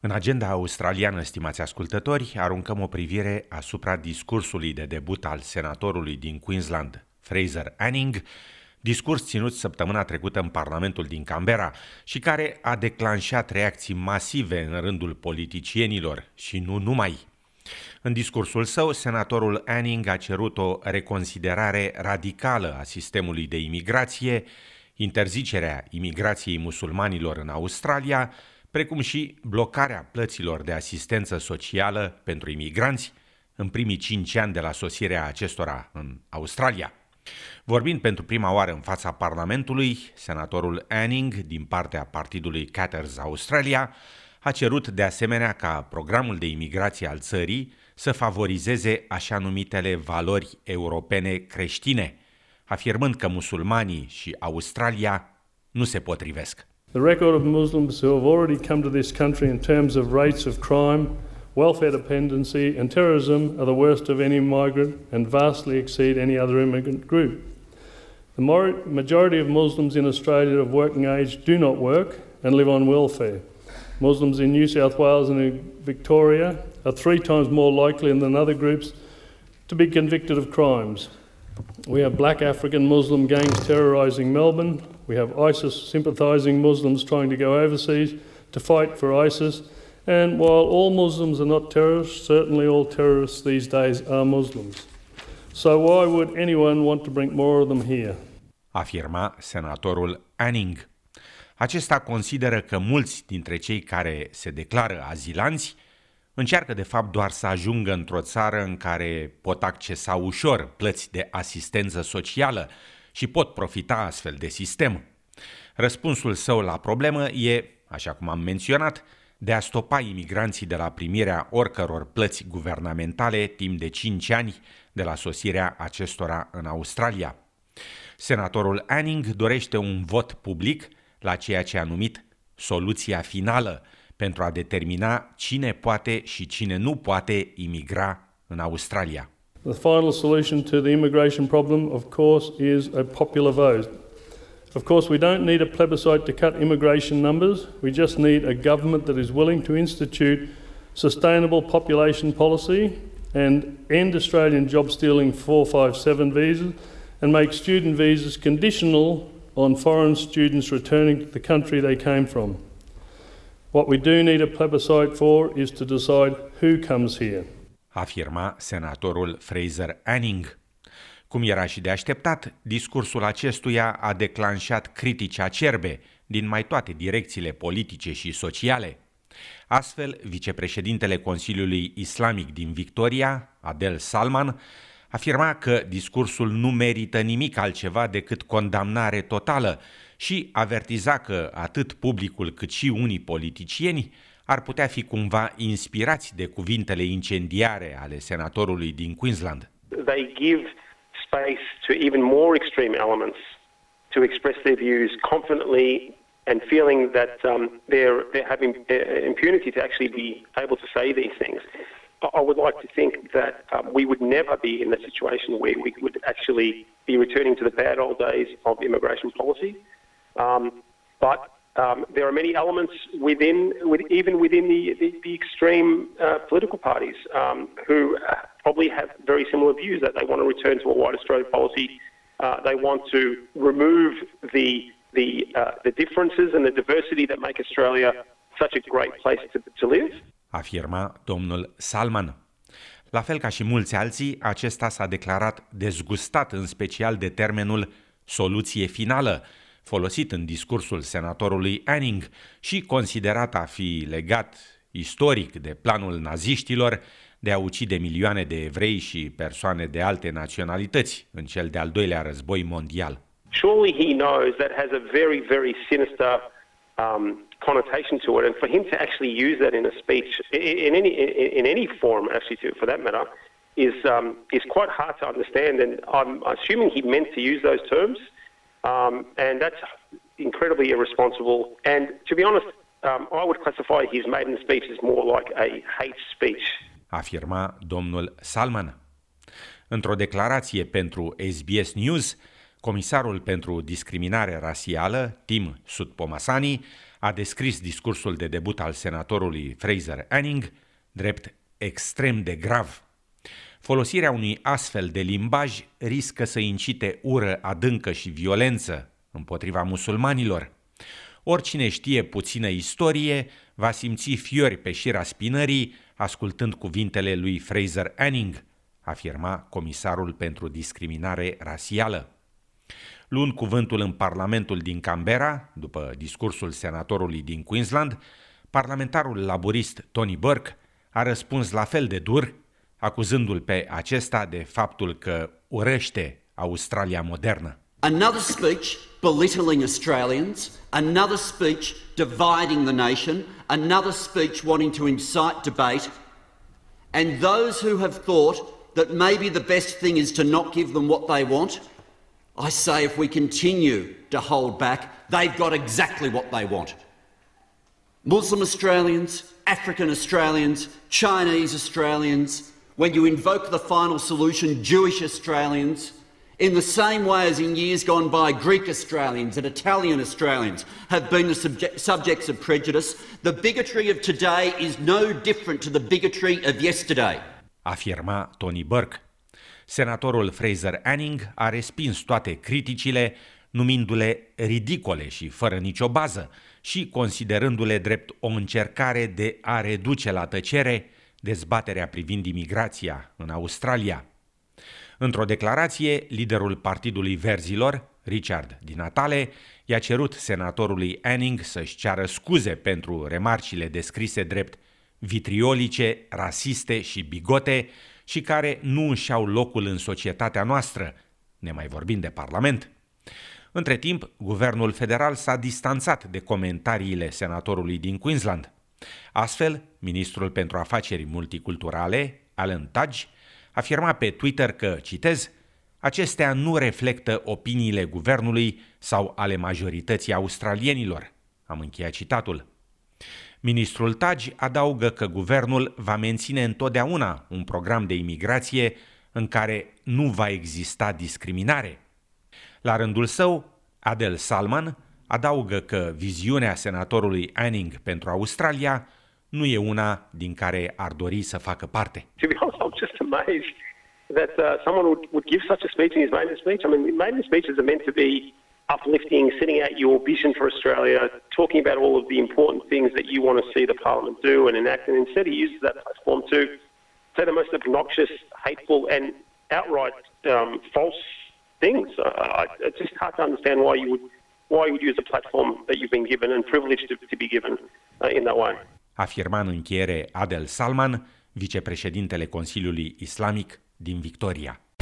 În agenda australiană, stimați ascultători, aruncăm o privire asupra discursului de debut al senatorului din Queensland, Fraser Anning, discurs ținut săptămâna trecută în Parlamentul din Canberra și care a declanșat reacții masive în rândul politicienilor și nu numai. În discursul său, senatorul Anning a cerut o reconsiderare radicală a sistemului de imigrație, interzicerea imigrației musulmanilor în Australia, precum și blocarea plăților de asistență socială pentru imigranți în primii 5 ani de la sosirea acestora în Australia. Vorbind pentru prima oară în fața Parlamentului, senatorul Anning, din partea partidului Katters Australia, a cerut de asemenea ca programul de imigrație al țării să favorizeze așa numitele valori europene creștine, afirmând că musulmanii și Australia nu se potrivesc. The record of Muslims who have already come to this country in terms of rates of crime, welfare dependency and terrorism are the worst of any migrant and vastly exceed any other immigrant group. The majority of Muslims in Australia of working age do not work and live on welfare. Muslims in New South Wales and in Victoria are 3 times more likely than other groups to be convicted of crimes. We have black African Muslim gangs terrorising Melbourne. We have ISIS sympathising Muslims trying to go overseas to fight for ISIS. And while all Muslims are not terrorists, certainly all terrorists these days are Muslims. So why would anyone want to bring more of them here? Afirma senatorul Anning. Acesta consideră că mulți dintre cei care se declară azilanți încearcă de fapt doar să ajungă într-o țară în care pot accesa ușor plăți de asistență socială și pot profita astfel de sistem. Răspunsul său la problemă e, așa cum am menționat, de a stopa imigranții de la primirea oricăror plăți guvernamentale timp de 5 ani de la sosirea acestora în Australia. Senatorul Anning dorește un vot public la ceea ce a numit soluția finală pentru a determina cine poate și cine nu poate imigra în Australia. The final solution to the immigration problem, of course, is a popular vote. Of course, we don't need a plebiscite to cut immigration numbers. We just need a government that is willing to institute sustainable population policy and end Australian job stealing 457 visas and make student visas conditional on foreign students returning to the country they came from. What we do need a plebiscite for is to decide who comes here. Afirma senatorul Fraser Anning. Cum era și de așteptat, discursul acestuia a declanșat critici acerbe din mai toate direcțiile politice și sociale. Astfel, vicepreședintele Consiliului Islamic din Victoria, Adel Salman, afirma că discursul nu merită nimic altceva decât condamnare totală și avertiza că atât publicul cât și unii politicieni ar putea fi cumva inspirați de cuvintele incendiare ale senatorului din Queensland. They give space to even more extreme elements to express their views confidently and feeling that they're having impunity to actually be able to say these things. I would like to think that we would never be in a situation where we would actually be returning to the bad old days of immigration policy. But there are many elements even within the extreme political parties who probably have very similar views that they want to return to a white Australia policy. They want to remove the differences and the diversity that make Australia such a great place to live. Afirma domnul Salman. La fel ca și mulți alții, acesta s-a declarat dezgustat în special de termenul soluție finală, folosit în discursul senatorului Anning și considerat a fi legat istoric de planul naziștilor de a ucide milioane de evrei și persoane de alte naționalități în cel de-al doilea război mondial. Surely he knows that has a very, very sinister connotation to it, and for him to actually use that in a speech, in any form, actually, for that matter, is quite hard to understand. And I'm assuming he meant to use those terms, and that's incredibly irresponsible. And to be honest, I would classify his maiden speech as more like a hate speech. Afirma domnul Salman. Într-o declarație pentru SBS News, comisarul pentru discriminare rasială, Tim Soutphommasane, A descris discursul de debut al senatorului Fraser Anning drept extrem de grav. Folosirea unui astfel de limbaj riscă să incite ură adâncă și violență împotriva musulmanilor. Oricine știe puțină istorie va simți fiori pe șira spinării ascultând cuvintele lui Fraser Anning, afirma comisarul pentru discriminare rasială. Luând cuvântul în Parlamentul din Canberra, după discursul senatorului din Queensland, parlamentarul laborist Tony Burke a răspuns la fel de dur, acuzându-l pe acesta de faptul că urăște Australia modernă. Another speech belittling Australians, another speech dividing the nation, another speech wanting to incite debate, and those who have thought that maybe the best thing is to not give them what they want, I say if we continue to hold back, they've got exactly what they want. Muslim Australians, African Australians, Chinese Australians, when you invoke the final solution, Jewish Australians, in the same way as in years gone by, Greek Australians and Italian Australians have been the subjects of prejudice, the bigotry of today is no different to the bigotry of yesterday. Afirma Tony Burke. Senatorul Fraser Anning a respins toate criticile, numindu-le ridicole și fără nicio bază și considerându-le drept o încercare de a reduce la tăcere dezbaterea privind imigrația în Australia. Într-o declarație, liderul Partidului Verzilor, Richard Di Natale, i-a cerut senatorului Anning să-și ceară scuze pentru remarcile descrise drept vitriolice, rasiste și bigote și care nu își au locul în societatea noastră, nemai vorbind de Parlament. Între timp, guvernul federal s-a distanțat de comentariile senatorului din Queensland. Astfel, ministrul pentru afaceri multiculturale, Alan Tudge, afirma pe Twitter că, citez, acestea nu reflectă opiniile guvernului sau ale majorității australienilor. Am încheiat citatul. Ministrul Tudge adaugă că guvernul va menține întotdeauna un program de imigrație în care nu va exista discriminare. La rândul său, Adel Salman adaugă că viziunea senatorului Anning pentru Australia nu e una din care ar dori să facă parte. To be honest, I'm just amazed that someone would give such a speech in his maiden speech. I mean, maiden speeches are meant to be uplifting, setting out your vision for Australia, talking about all of the important things that you want to see the Parliament do and enact, and instead he uses that platform to say the most obnoxious, hateful and outright false things. It's just hard to understand why you would use a platform that you've been given and privileged to be given in that way. Afirma în încheiere Adel Salman, vicepreședintele Consiliului Islamic din Victoria.